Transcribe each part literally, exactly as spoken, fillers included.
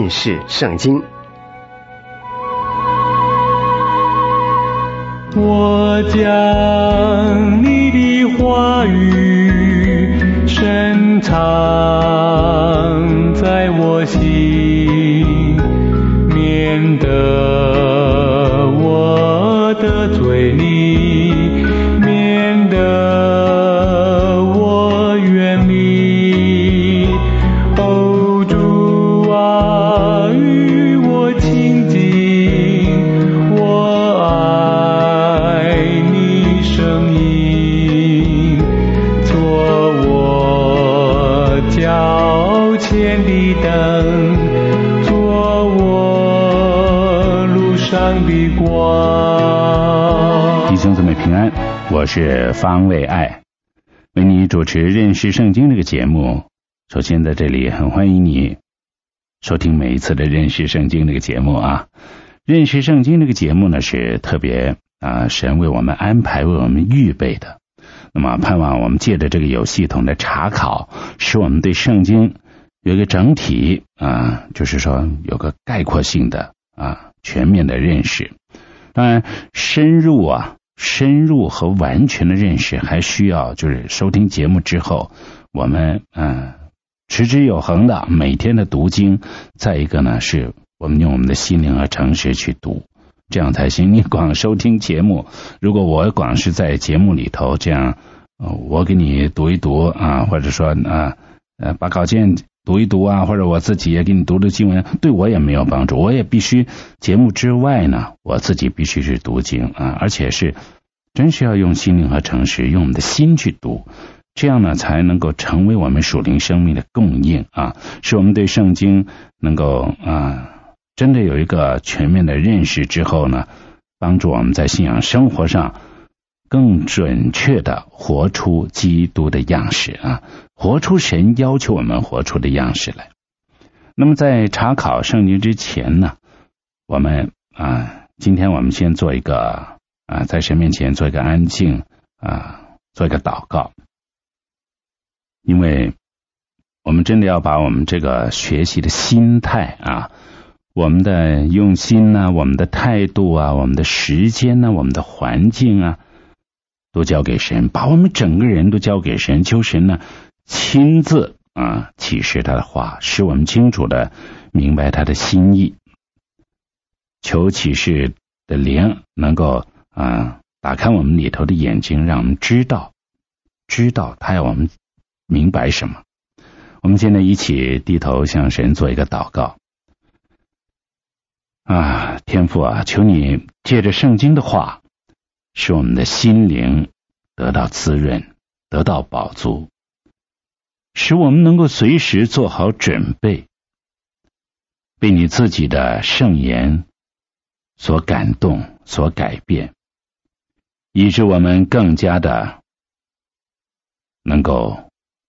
认识圣经。 我将你的话语深藏在我心，免得我得罪你，免得我远离。哦，主啊，与我亲近，我爱你声音，做我脚前的灯，做我路上的光。 弟兄姊妹平安，我是方卫爱，为你主持认识圣经这个节目。首先在这里很欢迎你收听每一次的认识圣经这个节目啊。认识圣经这个节目呢，是特别啊神为我们安排为我们预备的。那么盼望我们借着这个有系统的查考，使我们对圣经有一个整体啊，就是说有个概括性的啊全面的认识。当然深入啊深入和完全的认识还需要就是收听节目之后我们嗯持之有恒的每天的读经，再一个呢是我们用我们的心灵和诚实去读，这样才行。你光收听节目，如果我光是在节目里头这样、呃、我给你读一读啊，或者说啊呃把稿件读一读啊，或者我自己也给你读读经文，对我也没有帮助。我也必须节目之外呢，我自己必须是读经啊，而且是真是要用心灵和诚实，用我们的心去读，这样呢才能够成为我们属灵生命的供应啊，使我们对圣经能够啊真的有一个全面的认识之后呢，帮助我们在信仰生活上更准确的活出基督的样式啊，活出神要求我们活出的样式来。那么在查考圣经之前呢，我们啊今天我们先做一个啊在神面前做一个安静啊做一个祷告。因为我们真的要把我们这个学习的心态啊，我们的用心啊，我们的态度啊，我们的时间啊，我们的环境啊，都交给神，把我们整个人都交给神，求神呢亲自啊启示他的话，使我们清楚的明白他的心意。求启示的灵能够啊打开我们里头的眼睛，让我们知道知道他要我们明白什么。我们现在一起低头向神做一个祷告啊，天父啊，求你借着圣经的话，使我们的心灵得到滋润，得到饱足，使我们能够随时做好准备，被你自己的圣言所感动，所改变，以致我们更加的能够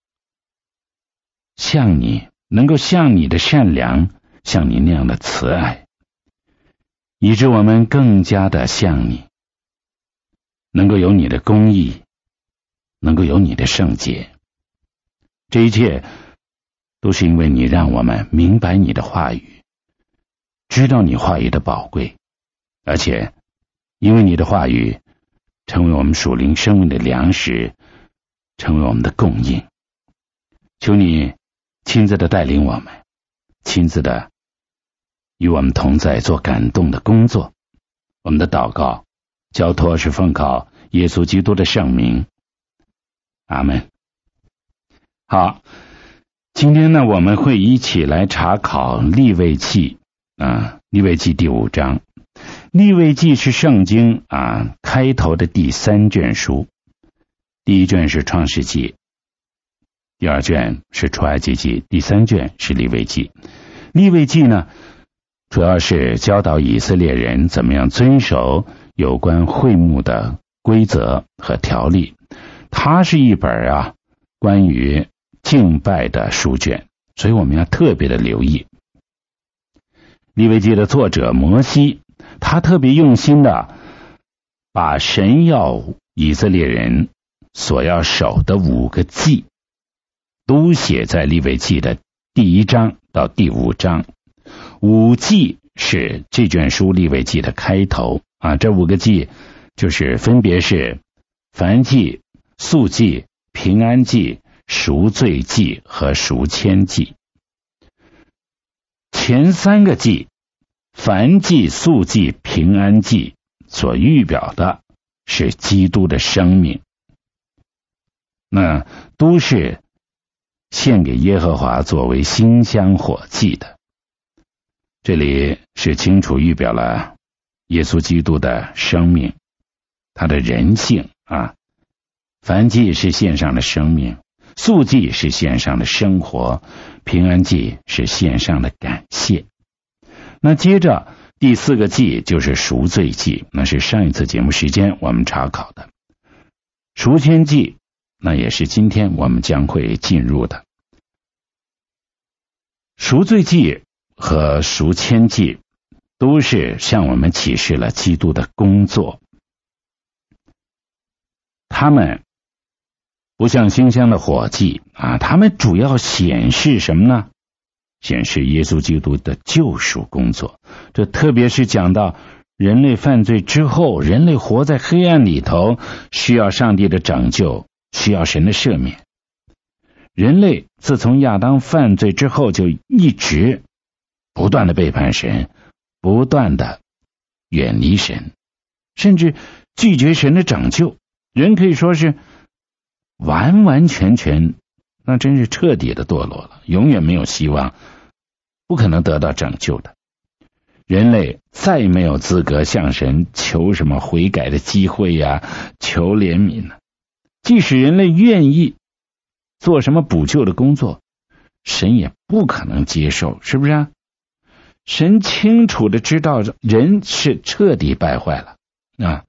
像你，能够像你的善良，像你那样的慈爱，以致我们更加的像你，能够有你的公义，能够有你的圣洁。这一切都是因为你让我们明白你的话语，知道你话语的宝贵，而且因为你的话语成为我们属灵生命的粮食，成为我们的供应。求你亲自的带领我们，亲自的与我们同在，做感动的工作。我们的祷告交托是奉靠耶稣基督的圣名，阿们。好，今天呢我们会一起来查考利未记啊，利未记第五章。利未记是圣经啊开头的第三卷书，第一卷是创世纪，第二卷是出埃及记，第三卷是利未记。利未记呢主要是教导以色列人怎么样遵守有关会幕的规则和条例。它是一本啊关于敬拜的书卷，所以我们要特别的留意。利未记的作者摩西，他特别用心的把神要以色列人所要守的五个祭都写在利未记的第一章到第五章。 五祭是这卷书利未记的开头啊，这五个祭就是分别是燔祭、素祭、平安祭、赎罪祭和赎愆祭。前三个祭，燔祭、素祭、平安祭所预表的是基督的生命，那都是献给耶和华作为馨香火祭的。这里是清楚预表了耶稣基督的生命，他的人性啊。燔祭是献上的生命，素祭是献上的生活，平安祭是献上的感谢。那接着第四个祭就是赎罪祭，那是上一次节目时间我们查考的。赎愆祭那也是今天我们将会进入的。赎罪祭和赎愆祭都是向我们启示了基督的工作，他们不像馨香的火祭啊，他们主要显示什么呢？显示耶稣基督的救赎工作。这特别是讲到人类犯罪之后，人类活在黑暗里头，需要上帝的拯救，需要神的赦免。人类自从亚当犯罪之后，就一直不断的背叛神，不断的远离神，甚至拒绝神的拯救。人可以说是完完全全，那真是彻底的堕落了，永远没有希望，不可能得到拯救的。人类再没有资格向神求什么悔改的机会呀，求怜悯呢。即使人类愿意做什么补救的工作，神也不可能接受，是不是啊？神清楚的知道人是彻底败坏了啊！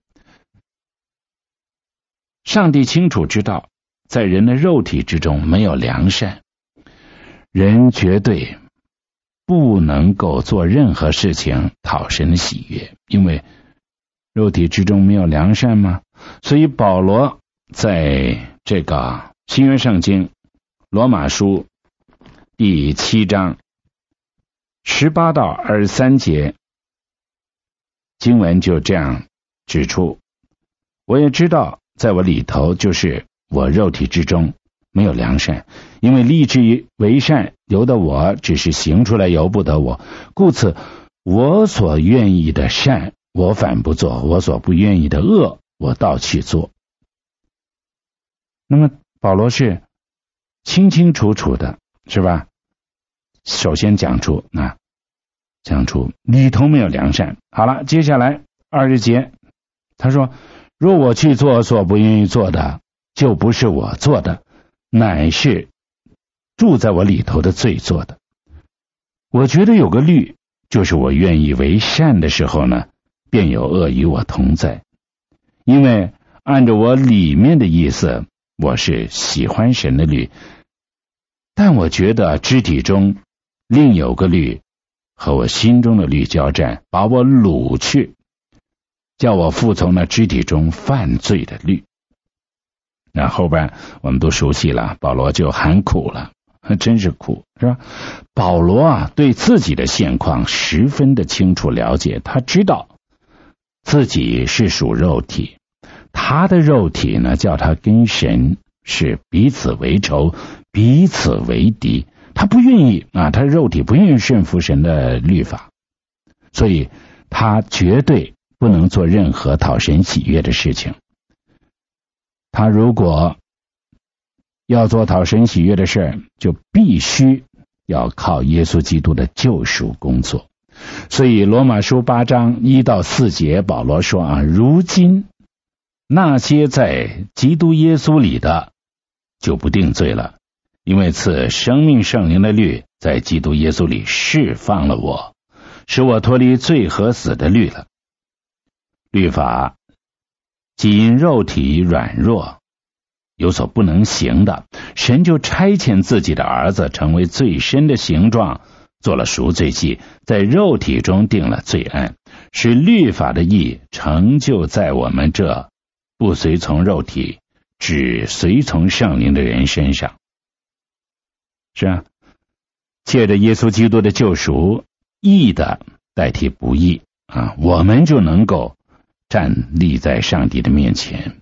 上帝清楚知道在人的肉体之中没有良善，人绝对不能够做任何事情讨神的喜悦，因为肉体之中没有良善嘛。所以保罗在这个新约圣经罗马书第七章十八到二十三节经文就这样指出，我也知道在我里头，就是我肉体之中没有良善，因为立志为善由得我，只是行出来由不得我，故此我所愿意的善我反不做，我所不愿意的恶我倒去做。那么保罗是清清楚楚的，是吧？首先讲出啊，讲出里头没有良善。好了，接下来二十节他说，若我去做所不愿意做的，就不是我做的，乃是住在我里头的罪做的。我觉得有个律，就是我愿意为善的时候呢，便有恶与我同在。因为按照我里面的意思，我是喜欢神的律，但我觉得肢体中另有个律和我心中的律交战，把我掳去，叫我服从那肢体中犯罪的律。那后边我们都熟悉了，保罗就喊苦了，真是苦，是吧？保罗啊，对自己的现况十分的清楚了解，他知道自己是属肉体，他的肉体呢，叫他跟神是彼此为仇，彼此为敌。他不愿意啊，他肉体不愿意顺服神的律法，所以他绝对不能做任何讨神喜悦的事情。他如果要做讨神喜悦的事，就必须要靠耶稣基督的救赎工作。所以罗马书八章一到四节，保罗说啊，如今那些在基督耶稣里的就不定罪了，因为赐生命圣灵的律在基督耶稣里释放了我，使我脱离罪和死的律了。律法既因肉体软弱有所不能行的，神就差遣自己的儿子成为最深的形状，做了赎罪祭，在肉体中定了罪案，使律法的义成就在我们这不随从肉体只随从圣灵的人身上。是啊，借着耶稣基督的救赎， 义的代替不义啊，我们就能够站立在上帝的面前，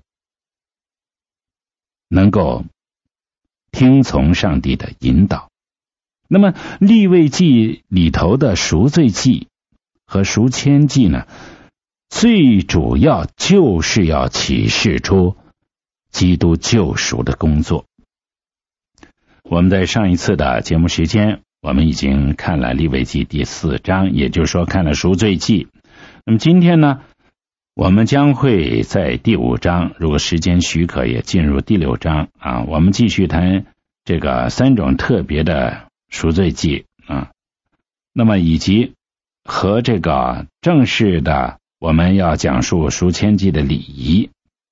能够听从上帝的引导。那么利未记里头的赎罪记和赎愆记呢，最主要就是要启示出基督救赎的工作。我们在上一次的节目时间，我们已经看了利未记第四章，也就是说看了赎罪记。那么今天呢，我们将会在第五章，如果时间许可也进入第六章啊，我们继续谈这个三种特别的赎罪记啊，那么以及和这个正式的我们要讲述赎愆记的礼仪。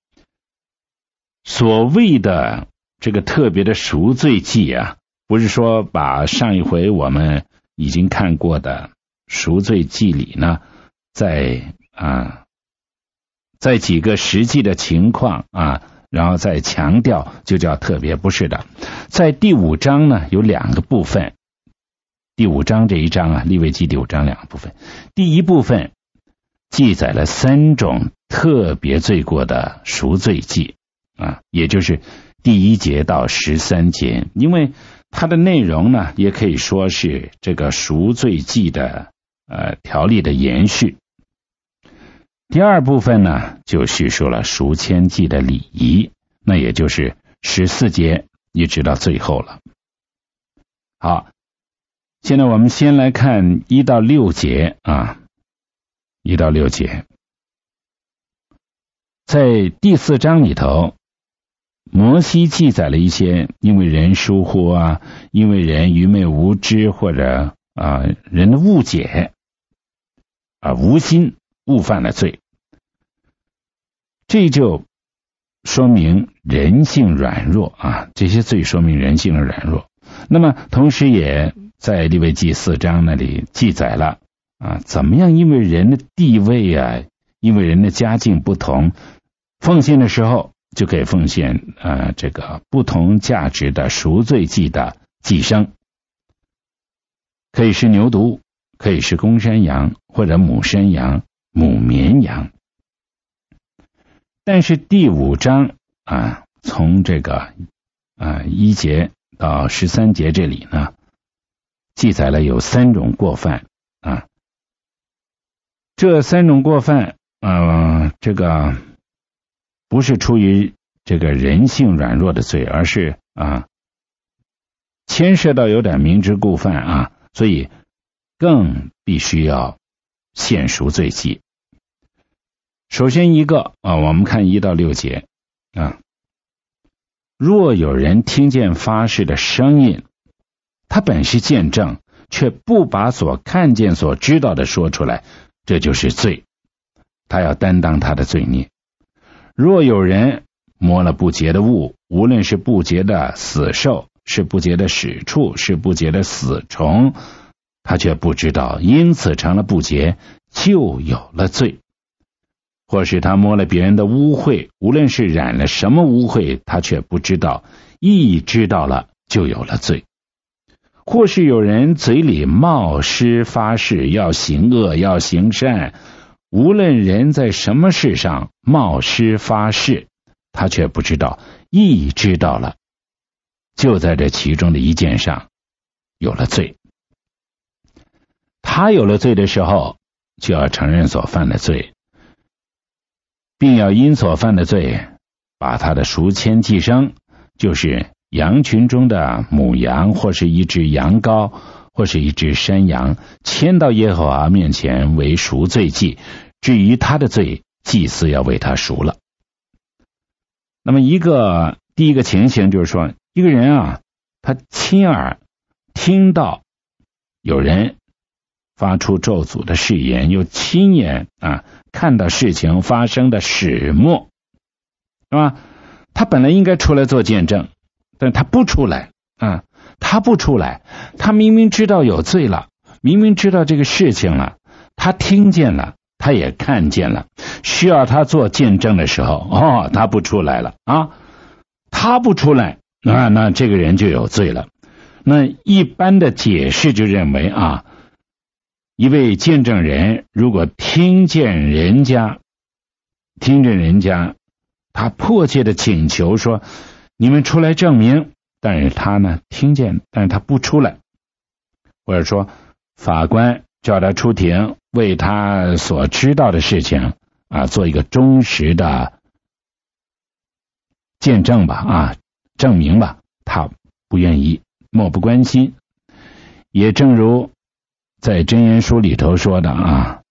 所谓的这个特别的赎罪记啊，不是说把上一回我们已经看过的赎罪记里呢，在啊，在几个实际的情况啊，然后再强调就叫特别，不是的。在第五章呢有两个部分，第五章这一章啊，利未记第五章两个部分。第一部分记载了三种特别罪过的赎罪记啊，也就是第一节到十三节，因为它的内容呢，也可以说是这个赎罪记的呃条例的延续。第二部分呢，就叙述了赎愆记的礼仪，那也就是十四节一直到最后了。好，现在我们先来看一到六节啊，一到六节，在第四章里头，摩西记载了一些因为人疏忽啊，因为人愚昧无知或者啊人的误解啊无心误犯了罪，这就说明人性软弱啊，这些罪说明人性的软弱。那么同时也在利未记四章那里记载了啊，怎么样因为人的地位啊，因为人的家境不同，奉献的时候就可以奉献呃这个不同价值的赎罪祭的祭牲，可以是牛犊，可以是公山羊或者母山羊、母绵羊。但是第五章啊，从这个啊一节到十三节这里呢，记载了有三种过犯啊，这三种过犯呃这个不是出于这个人性软弱的罪，而是啊牵涉到有点明知故犯啊，所以更必须要献赎罪祭。首先一个啊，我们看一到六节啊，若有人听见发誓的声音，他本是见证，却不把所看见所知道的说出来，这就是罪，他要担当他的罪孽。若有人摸了不洁的物，无论是不洁的死兽，是不洁的屎畜，是不洁的死虫，他却不知道，因此成了不洁，就有了罪。或是他摸了别人的污秽，无论是染了什么污秽，他却不知道，一知道了，就有了罪。或是有人嘴里冒失发誓，要行恶，要行善，无论人在什么事上冒失发誓，他却不知道，一知道了，就在这其中的一件上有了罪。他有了罪的时候，就要承认所犯的罪，并要因所犯的罪把他的赎愆祭牲，就是羊群中的母羊，或是一只羊羔，或是一只山羊，牵到耶和华面前为赎罪祭。至于他的罪，祭司要为他赎了。那么一个第一个情形就是说，一个人啊，他亲耳听到有人发出咒诅的誓言，又亲眼啊看到事情发生的始末，是吧？他本来应该出来做见证，但他不出来啊，他不出来，他明明知道有罪了，明明知道这个事情了，他听见了，他也看见了，需要他做见证的时候，哦，他不出来了啊，他不出来啊，那这个人就有罪了。那一般的解释就认为啊， 一位见证人如果听见人家听见人家他迫切的请求说你们出来证明，但是他呢听见，但是他不出来，或者说法官叫他出庭为他所知道的事情啊做一个忠实的见证吧啊证明吧，他不愿意，漠不关心。也正如在箴言书里头说的啊，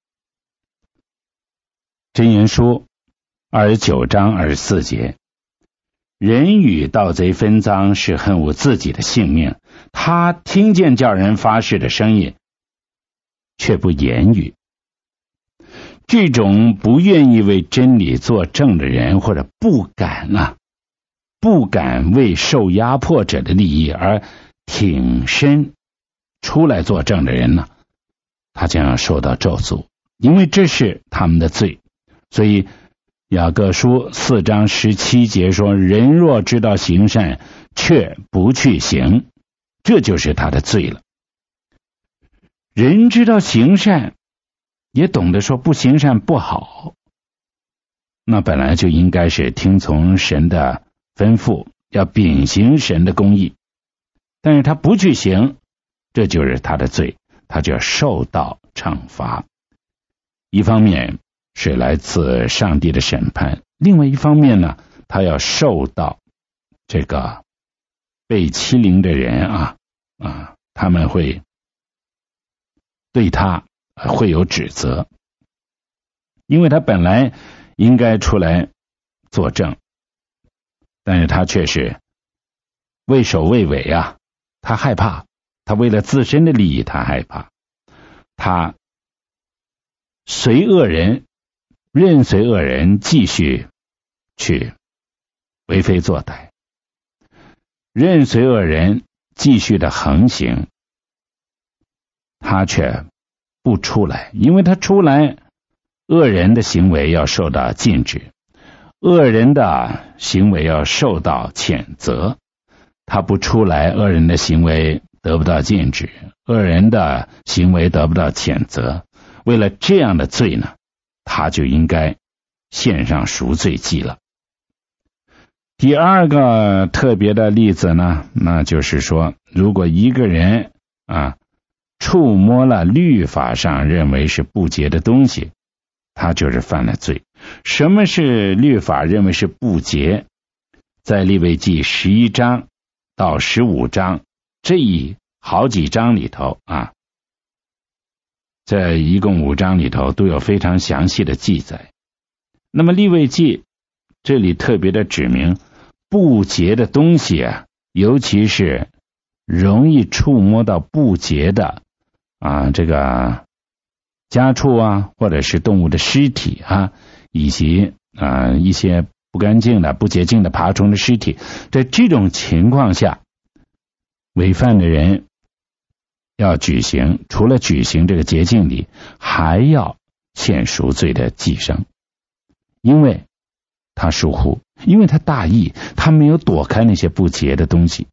箴言书二十九章二十四节，人与盗贼分赃是恨恶自己的性命，他听见叫人发誓的声音却不言语。这种不愿意为真理作证的人，或者不敢啊不敢为受压迫者的利益而挺身出来作证的人呢，他将要受到咒诅，因为这是他们的罪。所以雅各书四章十七节说，人若知道行善却不去行，这就是他的罪了。人知道行善，也懂得说不行善不好，那本来就应该是听从神的吩咐，要秉行神的公义，但是他不去行，这就是他的罪，他就要受到惩罚。一方面是来自上帝的审判，另外一方面呢，他要受到这个被欺凌的人啊啊，他们会对他会有指责，因为他本来应该出来作证，但是他却是畏首畏尾啊，他害怕，他为了自身的利益他害怕，他随恶人任随恶人继续去为非作歹，任随恶人继续的横行，他却不出来，因为他出来，恶人的行为要受到禁止，恶人的行为要受到谴责，他不出来，恶人的行为得不到禁止，恶人的行为得不到谴责，为了这样的罪呢，他就应该献上赎罪祭了。第二个特别的例子呢，那就是说，如果一个人啊触摸了律法上认为是不洁的东西，他就是犯了罪。什么是律法认为是不洁？在利未记十一章到十五章这一好几章里头啊，这一共五章里头都有非常详细的记载。那么利未记这里特别的指明，不洁的东西啊，尤其是容易触摸到不洁的啊，这个家畜啊，或者是动物的尸体啊，以及啊一些不干净的、不洁净的爬虫的尸体，在这种情况下，违犯的人要举行，除了举行这个洁净礼，还要献赎罪的祭牲，因为他疏忽，因为他大意，他没有躲开那些不洁的东西。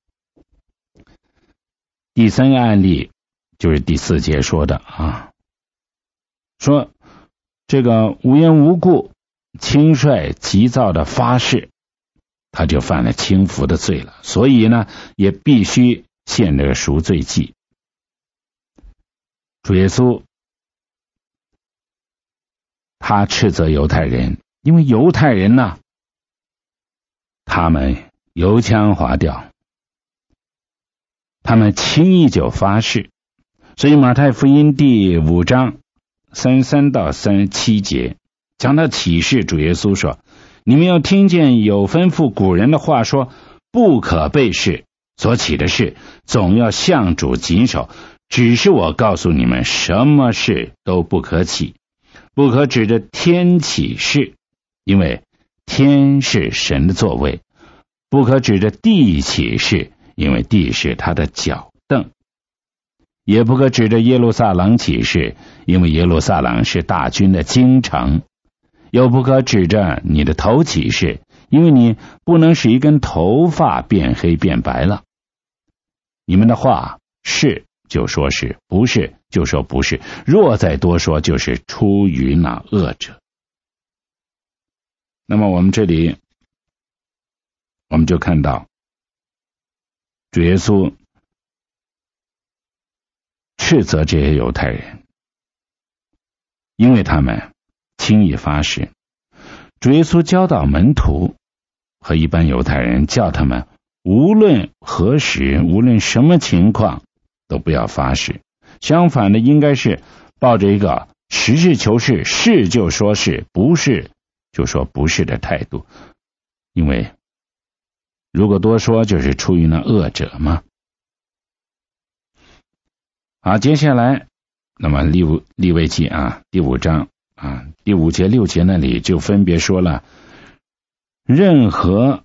第三个案例就是第四节说的啊，说这个无缘无故轻率急躁的发誓，他就犯了轻浮的罪了，所以呢也必须献这个赎罪祭。主耶稣他斥责犹太人，因为犹太人呢，他们油腔滑调，他们轻易就发誓，所以马太福音第五章三十三到三十七节讲到启示，主耶稣说，你们要听见有吩咐古人的话说，不可背誓，所起的事总要向主谨守，只是我告诉你们，什么事都不可起，不可指着天起誓，因为天是神的座位，不可指着地起誓，因为地是他的脚凳，也不可指着耶路撒冷起誓，因为耶路撒冷是大军的京城，又不可指着你的头起誓，因为你不能使一根头发变黑变白了。你们的话是就说是，不是就说不是，若再多说，就是出于那恶者。那么我们这里我们就看到主耶稣斥责这些犹太人，因为他们轻易发誓。主耶稣教导门徒和一般犹太人，叫他们无论何时，无论什么情况都不要发誓，相反的应该是抱着一个实事求是，是就说是，不是就说不是的态度。因为如果多说，就是出于那恶者嘛。好，接下来那么利未利未记啊第五章啊第五节六节那里就分别说了，任何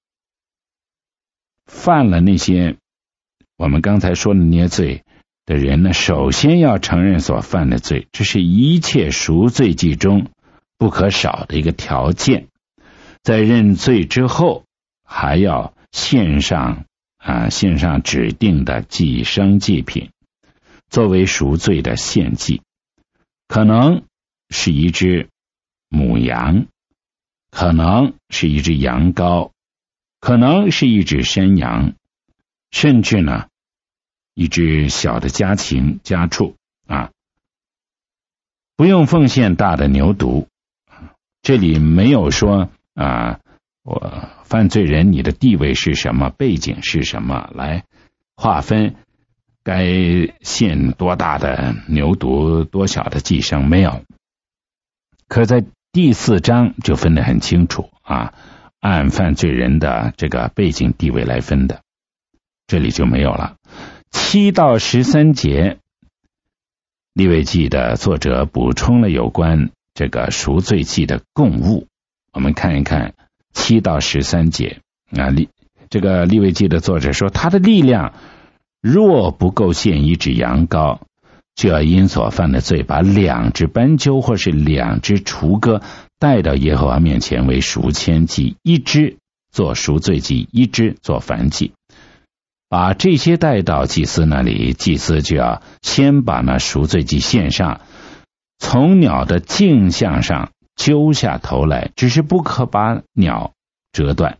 犯了那些我们刚才说的那些罪的人呢，首先要承认所犯的罪，这是一切赎罪祭中不可少的一个条件。在认罪之后，还要献上啊献上指定的祭牲祭品，作为赎罪的献祭，可能是一只母羊，可能是一只羊羔，可能是一只山羊，甚至呢一只小的家禽家畜啊，不用奉献大的牛犊。这里没有说啊，我犯罪人你的地位是什么，背景是什么，来划分该献多大的牛犊，多小的祭牲，没有。可在第四章就分得很清楚啊，按犯罪人的这个背景地位来分的，这里就没有了。七到十三节，利未记的作者补充了有关这个赎罪祭的供物。我们看一看七到十三节啊，利这个利未记的作者说，他的力量若不够献一只羊羔，就要因所犯的罪把两只斑鸠或是两只雏鸽带到耶和华面前为赎愆祭，一只做赎罪祭，一只做燔祭。把这些带到祭司那里，祭司就要先把那赎罪祭献上，从鸟的颈项上揪下头来，只是不可把鸟折断，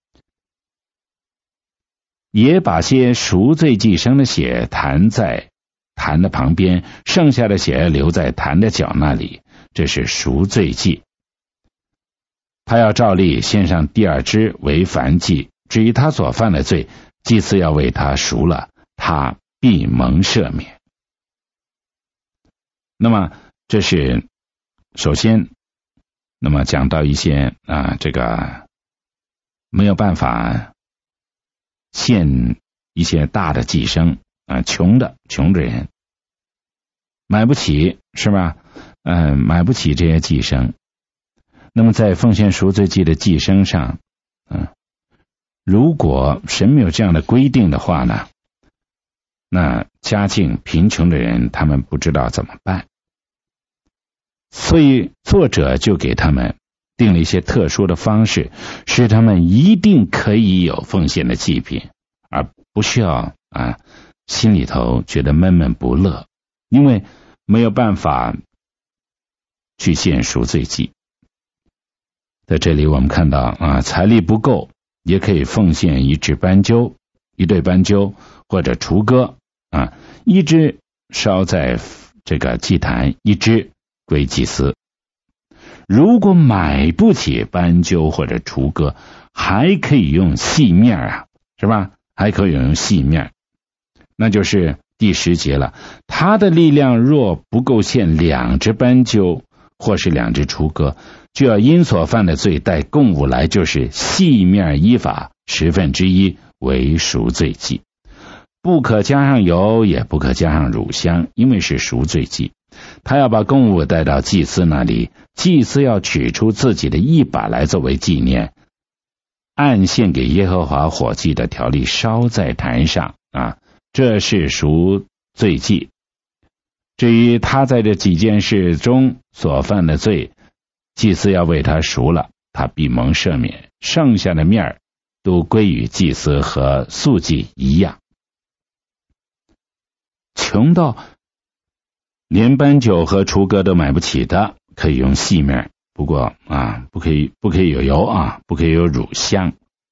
也把些赎罪祭牲的血弹在坛的旁边，剩下的血留在坛的角那里，这是赎罪祭。他要照例献上第二只为燔祭，至于他所犯的罪，祭司要为他赎了，他必蒙赦免。那么这是首先，那么讲到一些啊，这个没有办法献一些大的祭牲啊，穷的穷的人买不起，是吧？嗯、呃，买不起这些祭牲。那么在奉献赎罪祭的祭牲上，嗯。如果神没有这样的规定的话呢，那家境贫穷的人他们不知道怎么办，所以作者就给他们定了一些特殊的方式，使他们一定可以有奉献的祭品，而不需要啊心里头觉得闷闷不乐，因为没有办法去献赎罪祭。在这里我们看到啊，财力不够也可以奉献一只斑鸠，一对斑鸠或者雏鸽啊，一只烧在这个祭坛，一只归祭司。如果买不起斑鸠或者雏鸽，还可以用细面啊，是吧？还可以用细面，那就是第十节了。他的力量若不够献两只斑鸠或是两只雏鸽，就要因所犯的罪带供物来，就是细面依法十分之一为赎罪祭，不可加上油，也不可加上乳香，因为是赎罪祭。他要把供物带到祭司那里，祭司要取出自己的一把来作为纪念，按献给耶和华火祭的条例烧在坛上啊，这是赎罪祭。至于他在这几件事中所犯的罪，祭司要为他赎了，他必蒙赦免，剩下的面都归于祭司，和素祭一样。 穷到连斑鸠和雏鸽都买不起的，可以用细面，不过啊，不可以不可以有油啊，不可以有乳香，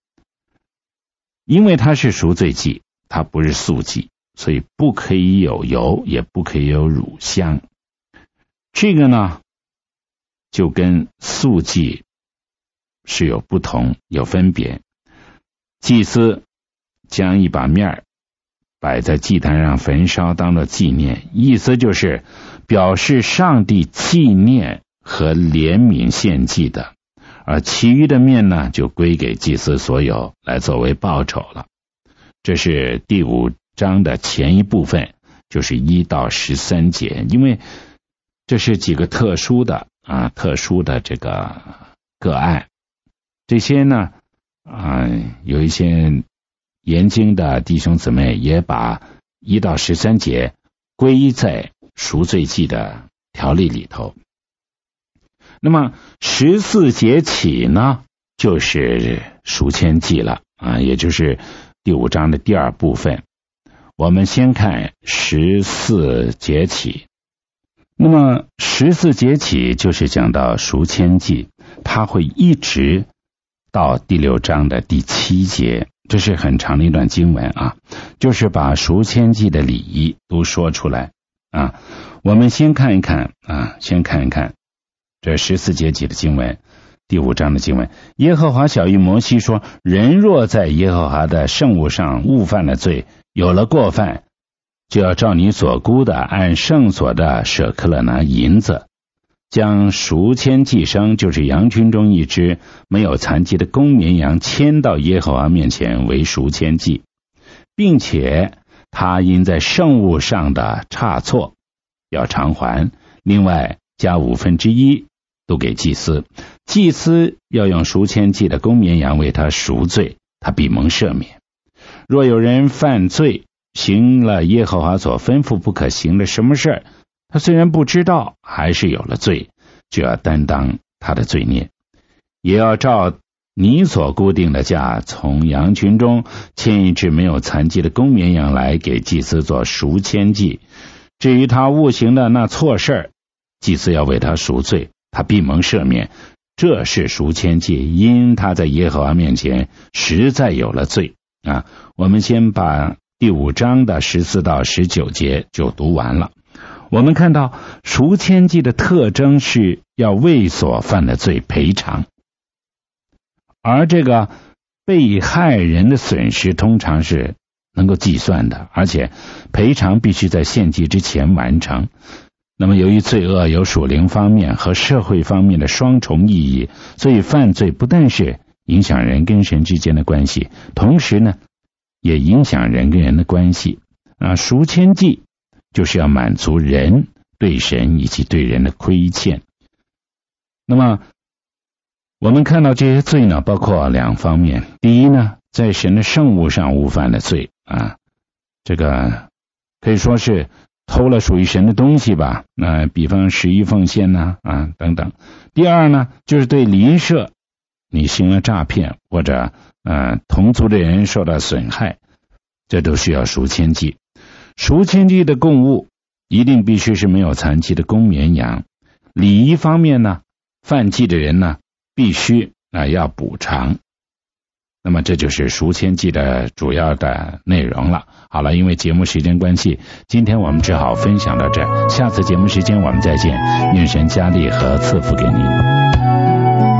因为它是赎罪祭，它不是素祭，所以不可以有油，也不可以有乳香。这个呢，就跟素祭是有不同，有分别。祭司将一把面摆在祭坛上焚烧，当作纪念，意思就是表示上帝纪念和怜悯献祭的，而其余的面呢，就归给祭司所有，来作为报酬了。这是第五章的前一部分，就是一到十三节，因为这是几个特殊的啊，特殊的这个个案。这些呢，啊，有一些研经的弟兄姊妹也把一到十三节归在赎罪祭的条例里头。那么十四节起呢，就是赎愆祭了啊，也就是第五章的第二部分。我们先看十四节起。那么十四节起就是讲到赎愆祭，它会一直到第六章的第七节，这是很长的一段经文啊，就是把赎愆祭的礼仪都说出来啊。我们先看一看啊，先看一看这十四节起的经文，第五章的经文。耶和华晓谕摩西说，人若在耶和华的圣物上误犯了罪，有了过犯，就要照你所估的按圣所的舍克勒拿银子，将赎愆祭牲，就是羊群中一只没有残疾的公绵羊，牵到耶和华面前为赎愆祭，并且他因在圣物上的差错要偿还，另外加五分之一都给祭司，祭司要用赎愆祭的公绵羊为他赎罪，他必蒙赦免。若有人犯罪，行了耶和华所吩咐不可行的什么事儿，他虽然不知道，还是有了罪，就要担当他的罪孽，也要照你所固定的价，从羊群中牵一只没有残疾的公绵羊来给祭司做赎愆祭。至于他误行的那错事，祭司要为他赎罪，他必蒙赦免。这是赎愆祭，因他在耶和华面前实在有了罪啊。我们先把第五章的十四到十九节就读完了。我们看到赎愆祭的特征是要为所犯的罪赔偿，而这个被害人的损失通常是能够计算的，而且赔偿必须在献祭之前完成。那么由于罪恶有属灵方面和社会方面的双重意义，所以犯罪不但是影响人跟神之间的关系，同时呢也影响人跟人的关系啊。赎愆祭就是要满足人对神以及对人的亏欠。那么我们看到这些罪呢，包括两方面。第一呢，在神的圣物上误犯的罪啊，这个可以说是偷了属于神的东西吧，那比方十一奉献呢啊等等。第二呢，就是对邻舍你行了诈骗，或者呃同族的人受到损害，这都需要赎愆祭。赎愆祭的供物一定必须是没有残疾的公绵羊。礼仪方面呢，犯祭的人呢必须啊、呃、要补偿。那么这就是赎愆祭的主要的内容了。好了，因为节目时间关系，今天我们只好分享到这，下次节目时间我们再见，愿神加力和赐福给您。